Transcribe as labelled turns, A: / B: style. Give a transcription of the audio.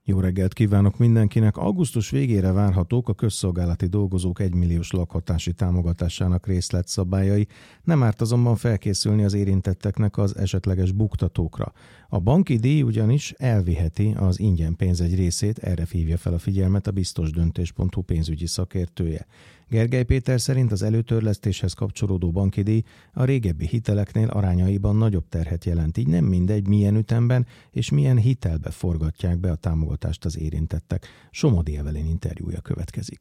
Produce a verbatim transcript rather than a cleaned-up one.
A: Jó reggelt kívánok mindenkinek! Augusztus végére várhatók a közszolgálati dolgozók egymilliós lakhatási támogatásának részletszabályai, nem árt azonban felkészülni az érintetteknek az esetleges buktatókra. A banki díj ugyanis elviheti az ingyen pénz egy részét, erre hívja fel a figyelmet a biztosdöntés pont hu pénzügyi szakértője. Gergely Péter szerint az előtörlesztéshez kapcsolódó banki díj a régebbi hiteleknél arányaiban nagyobb terhet jelent, így nem mindegy, milyen ütemben és milyen hitelbe forgatják be a támogatást az érintettek. Somodi Evelyn interjúja következik.